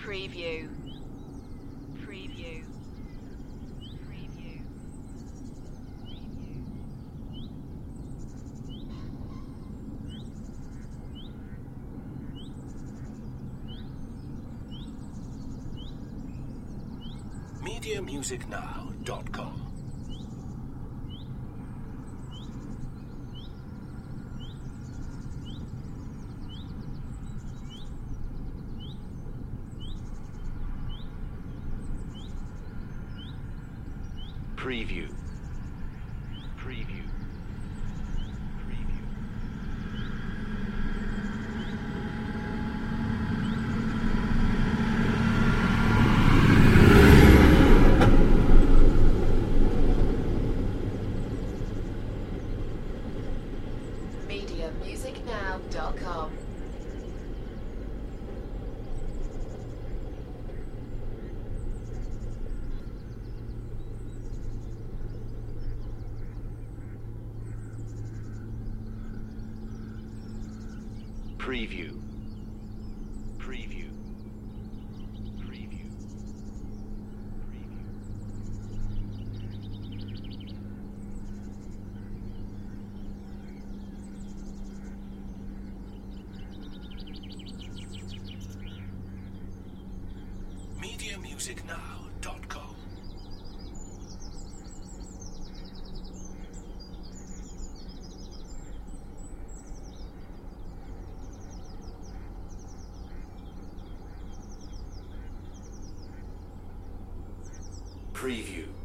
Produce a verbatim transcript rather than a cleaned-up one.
Preview. Preview. Preview. media music now dot com. Preview. Preview. Preview. media music now dot com. Preview. Preview. Preview. Preview. media music now dot com. Preview.